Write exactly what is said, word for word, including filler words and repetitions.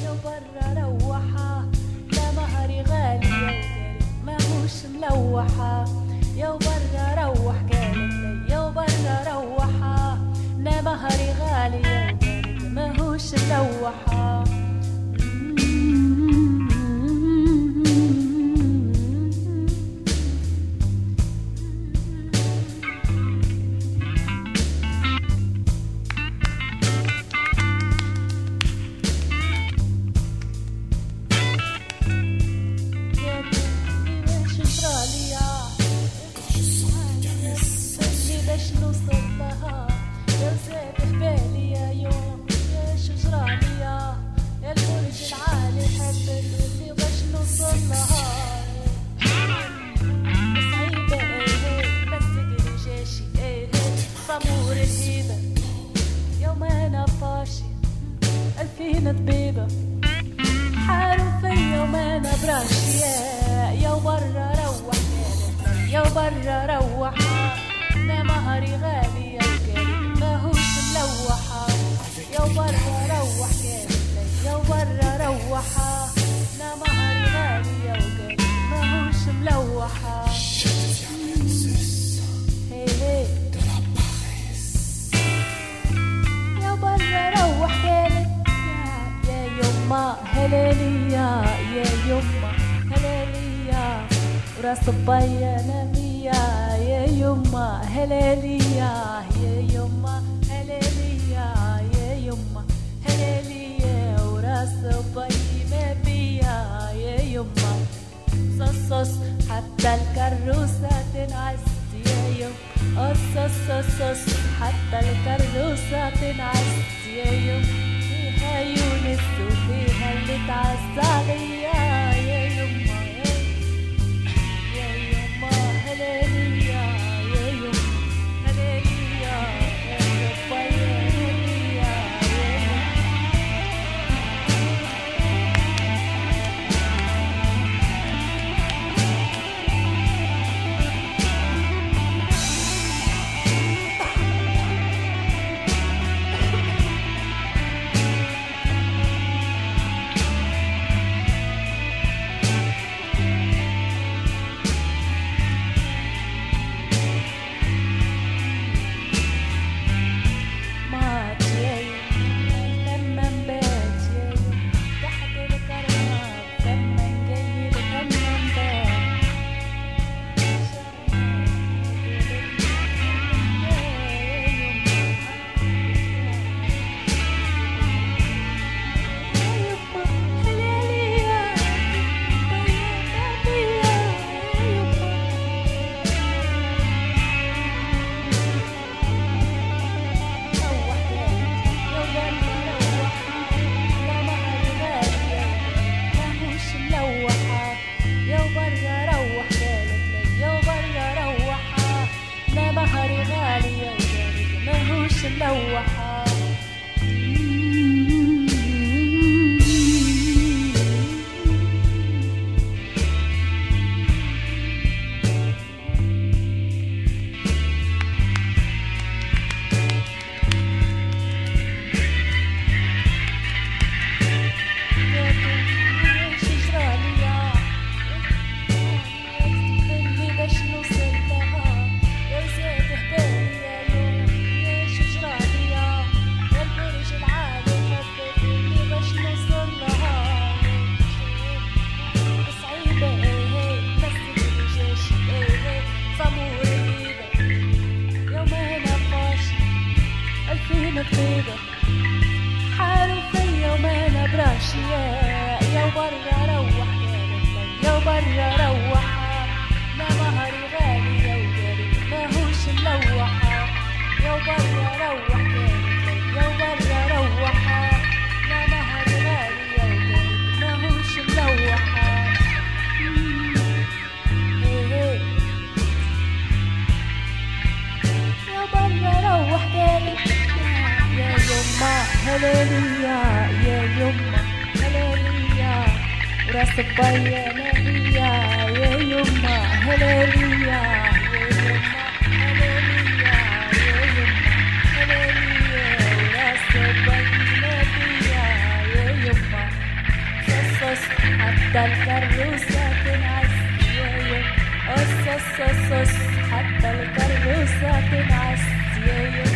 يا برا روحة لا مهري غالي يا وقالت ماهوش ملوحة يا برا روح قالت لي يا برا روحة لا مهري غالي يا وقالت ماهوش ملوحة ألفين طبيبة حاروا فيا وما أنا براشية يا برا روح قالت يا برا روحة لا مهري غالي يا وقالت ماهوش ملوحة يا برا روح قالت يا برا روحة لا مهري غالي يا وقالت ماهوش ملوحة هي هي يا برا روح قالت يما هلاليا يا يما هلاليا وراس الضيا نامية يا يما هلاليا يا يما هلاليا يا يما هلاليا وراس الضيا نامية يا يما صص صص حتى الكروسة تنعس يا يما صص صص حتى الكروسة تنعس يا يما فيها يونس وفيها اللي تعز عليا يا يما يا يما هلاليا يا يما هلاليا يا ربا يا هلاليا يا يما ملوحة طيبة حاروا فيا وما انا براشية يا برا روح يا برا روحة لا مهري غالي يا وقالت ماهوش ملوحة يا برا روح يا برا روحة لا مهري غالي يا وقالت ماهوش ملوحة يا برا روح قالت يا يما هلاليا يا يما هلاليا وراس الضيا نامية يا يما هلاليا يا يما هلاليا يا يما هلاليا وراس الضيا نامية يا يما حتى الكروسة تنعس يا يا قص قص قص حتى الكروسة تنعس يا يا